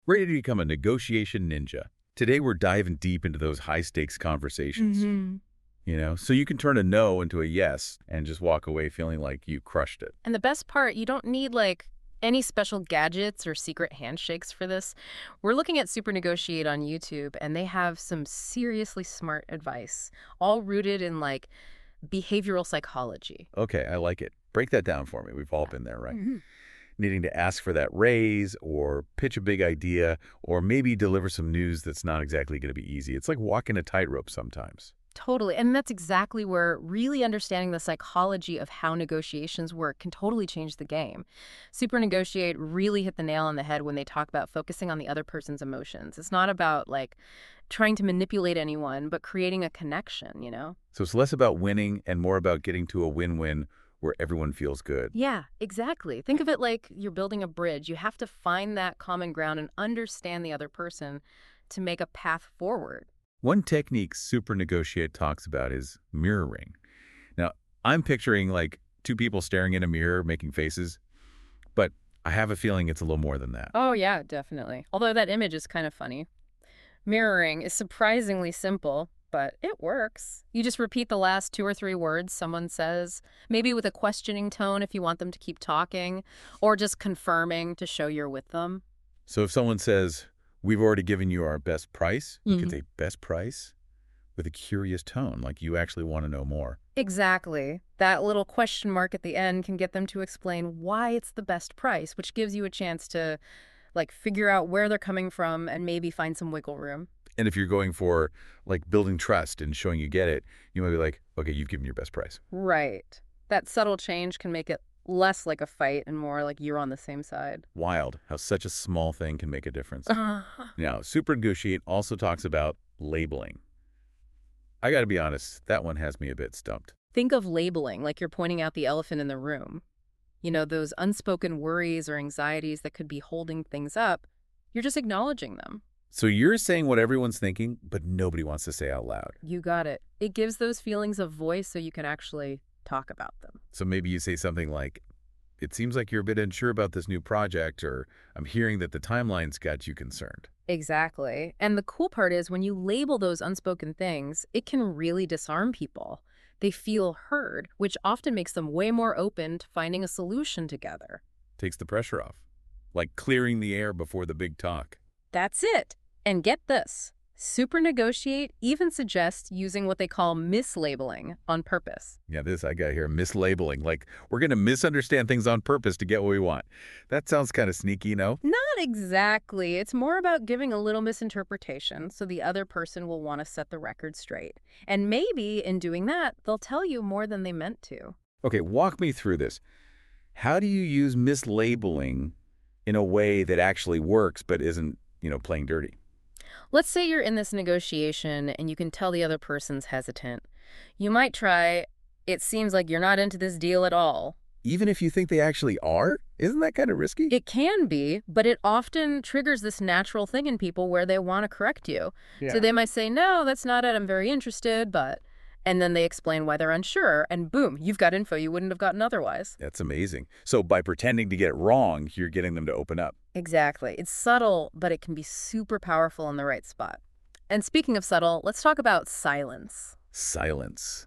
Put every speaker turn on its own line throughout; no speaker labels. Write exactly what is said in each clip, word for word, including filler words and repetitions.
Ready to become a negotiation ninja. Today we're diving deep into those high-stakes conversations,
hmm
you know, so you can turn a no into a yes and just walk away feeling like you crushed it.
And the best part, you don't need like any special gadgets or secret handshakes for this. We're looking at Super Negotiate on YouTube, and they have some seriously smart advice, all rooted in like behavioral psychology.
Okay, I like it. Break that down for me. We've all been there, right?
Mhm.
Needing to ask for that raise or pitch a big idea or maybe deliver some news that's not exactly going to be easy. It's like walking a tightrope sometimes.
Totally. And that's exactly where really understanding the psychology of how negotiations work can totally change the game. Super Negotiate really hit the nail on the head when they talk about focusing on the other person's emotions. It's not about like trying to manipulate anyone, but creating a connection, you know?
So it's less about winning and more about getting to a win-win where everyone feels good.
Yeah, exactly. Think of it like you're building a bridge. You have to find that common ground and understand the other person to make a path forward.
One technique Super Negotiate talks about is mirroring. Now, I'm picturing like two people staring in a mirror making faces, but I have a feeling it's a little more than that.
Oh, yeah, definitely. Although that image is kind of funny. Mirroring is surprisingly simple, but it works. You just repeat the last two or three words someone says, maybe with a questioning tone if you want them to keep talking, or just confirming to show you're with them.
So if someone says, we've already given you our best price, you could
Mhm.
say best price with a curious tone, like you actually want to know more.
Exactly. That little question mark at the end can get them to explain why it's the best price, which gives you a chance to like figure out where they're coming from and maybe find some wiggle room.
And if you're going for like building trust and showing you get it, you might be like, okay, you've given your best price.
Right. That subtle change can make it less like a fight and more like you're on the same side.
Wild how such a small thing can make a difference.
Uh,
Now, Super Negotiate also talks about labeling. I got to be honest, that one has me a bit stumped.
Think of labeling like you're pointing out the elephant in the room. You know, those unspoken worries or anxieties that could be holding things up. You're just acknowledging them.
So you're saying what everyone's thinking, but nobody wants to say out loud.
You got it. It gives those feelings a voice so you can actually talk about them.
So maybe you say something like, it seems like you're a bit unsure about this new project, or I'm hearing that the timeline's got you concerned.
Exactly. And the cool part is when you label those unspoken things, it can really disarm people. They feel heard, which often makes them way more open to finding a solution together.
Takes the pressure off. Like clearing the air before the big talk.
That's it. And get this. Super Negotiate even suggests using what they call mislabeling on purpose.
Yeah, this I got here, mislabeling. Like, we're going to misunderstand things on purpose to get what we want. That sounds kind of sneaky, no?
Not exactly. It's more about giving a little misinterpretation so the other person will want to set the record straight. And maybe in doing that, they'll tell you more than they meant to.
Okay, walk me through this. How do you use mislabeling in a way that actually works but isn't, you know, playing dirty?
Let's say you're in this negotiation and you can tell the other person's hesitant. You might try, it seems like you're not into this deal at all.
Even if you think they actually are? Isn't that kind of risky?
It can be, but it often triggers this natural thing in people where they want to correct you.
Yeah.
So they might say, no, that's not it. I'm very interested, but. And then they explain why they're unsure, and boom, you've got info you wouldn't have gotten otherwise.
That's amazing. So by pretending to get it wrong, you're getting them to open up.
Exactly. It's subtle, but it can be super powerful in the right spot. And speaking of subtle, let's talk about silence.
Silence.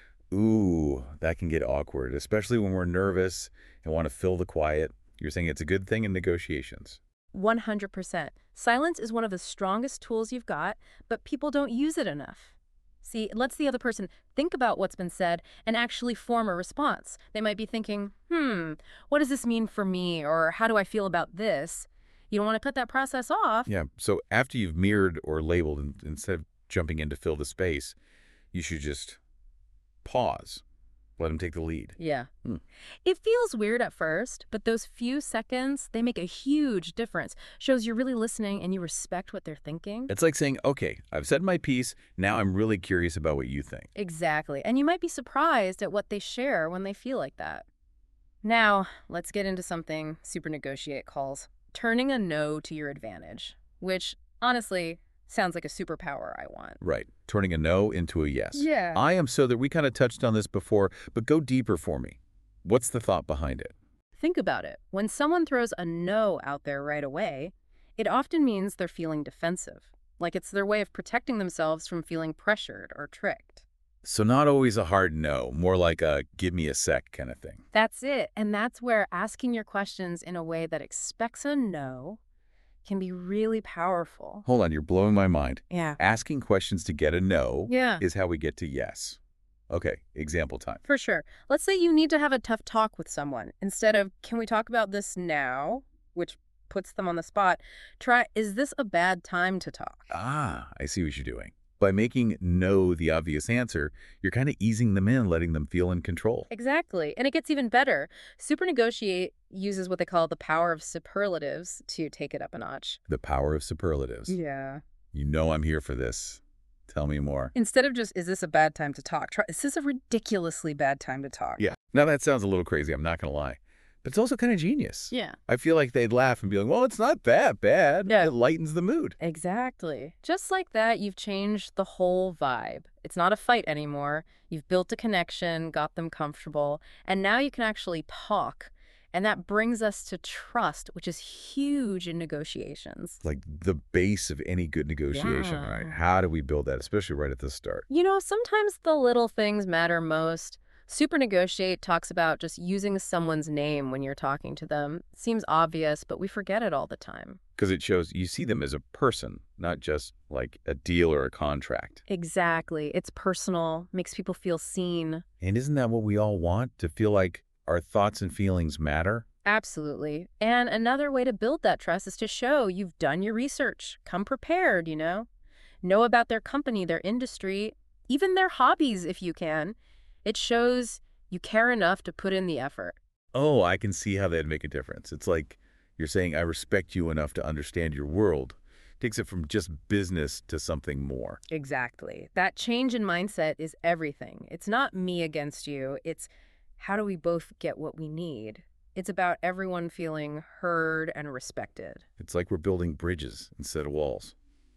Ooh, that can get awkward, especially when we're nervous and want to fill the quiet. You're saying it's a good thing in negotiations.
one hundred percent. Silence is one of the strongest tools you've got, but people don't use it enough. See, it lets the other person think about what's been said and actually form a response. They might be thinking, hmm, what does this mean for me? Or how do I feel about this? You don't want to cut that process off.
Yeah, so after you've mirrored or labeled, and instead of jumping in to fill the space, you should just pause. Let them take the lead.
Yeah.
Hmm.
It feels weird at first, but those few seconds, they make a huge difference. Shows you're really listening and you respect what they're thinking.
It's like saying, okay, I've said my piece. Now I'm really curious about what you think.
Exactly. And you might be surprised at what they share when they feel like that. Now, let's get into something Super Negotiate calls turning a no to your advantage, which honestly sounds like a superpower I want.
Right. Turning a no into a yes.
Yeah.
I am so that we kind of touched on this before, but go deeper for me. What's the thought behind it?
Think about it. When someone throws a no out there right away, It often means they're feeling defensive, like it's their way of protecting themselves from feeling pressured or tricked.
So not always a hard no, more like a give me a sec kind of thing.
That's it. And that's where asking your questions in a way that expects a no can be really powerful.
Hold on, you're blowing my mind.
Yeah.
Asking questions to get a no
Yeah.
is how we get to yes. Okay, example time.
For sure. Let's say you need to have a tough talk with someone. Instead of, can we talk about this now? Which puts them on the spot. Try, is this a bad time to talk?
Ah, I see what you're doing. By making no the obvious answer, you're kind of easing them in, letting them feel in control.
Exactly. And it gets even better. Super Negotiate uses what they call the power of superlatives to take it up a notch.
The power of superlatives.
Yeah.
You know I'm here for this. Tell me more.
Instead of just, is this a bad time to talk? Try, is this a ridiculously bad time to talk?
Yeah. Now that sounds a little crazy, I'm not going to lie. But it's also kind of genius.
Yeah.
I feel like they'd laugh and be like, well, it's not that bad.
Yeah.
It lightens the mood.
Exactly. Just like that, you've changed the whole vibe. It's not a fight anymore. You've built a connection, got them comfortable, and now you can actually talk. And that brings us to trust, which is huge in negotiations.
Like the base of any good negotiation,
Yeah.
right? How do we build that, especially right at the start?
You know, sometimes the little things matter most. Super Negotiate talks about just using someone's name when you're talking to them. Seems obvious, but we forget it all the time.
Because it shows you see them as a person, not just like a deal or a contract.
Exactly. It's personal, makes people feel seen.
And isn't that what we all want? To feel like our thoughts and feelings matter?
Absolutely. And another way to build that trust is to show you've done your research. Come prepared, you know? Know about their company, their industry, even their hobbies if you can. It shows you care enough to put in the effort.
Oh, I can see how that'd make a difference. It's like you're saying, I respect you enough to understand your world. Takes it from just business to something more.
Exactly. That change in mindset is everything. It's not me against you. It's how do we both get what we need? It's about everyone feeling heard and respected.
It's like we're building bridges instead of walls.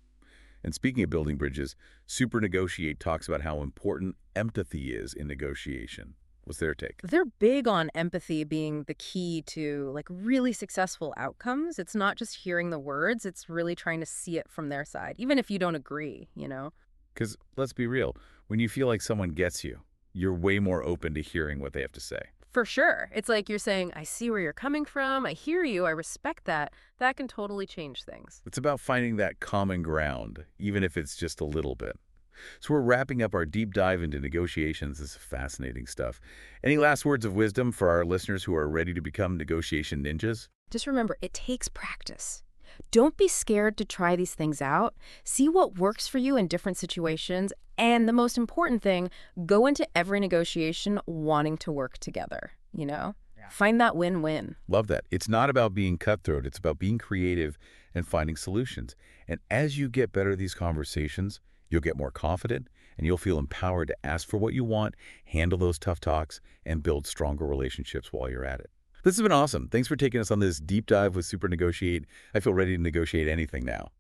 And speaking of building bridges, Super Negotiate talks about how important empathy is in negotiation. What's their take?
They're big on empathy being the key to like really successful outcomes. It's not just hearing the words, it's really trying to see it from their side, even if you don't agree, you know?
Because let's be real, when you feel like someone gets you, you're way more open to hearing what they have to say.
For sure. It's like you're saying, I see where you're coming from, I hear you, I respect that. That can totally change things.
It's about finding that common ground, even if it's just a little bit. So we're wrapping up our deep dive into negotiations. This is fascinating stuff. Any last words of wisdom for our listeners who are ready to become negotiation ninjas?
Just remember, it takes practice. Don't be scared to try these things out. See what works for you in different situations. And the most important thing, go into every negotiation wanting to work together, you know? Yeah. Find that win-win.
Love that. It's not about being cutthroat. It's about being creative and finding solutions. And as you get better at these conversations, you'll get more confident and you'll feel empowered to ask for what you want, handle those tough talks, and build stronger relationships while you're at it. This has been awesome. Thanks for taking us on this deep dive with Super Negotiate. I feel ready to negotiate anything now.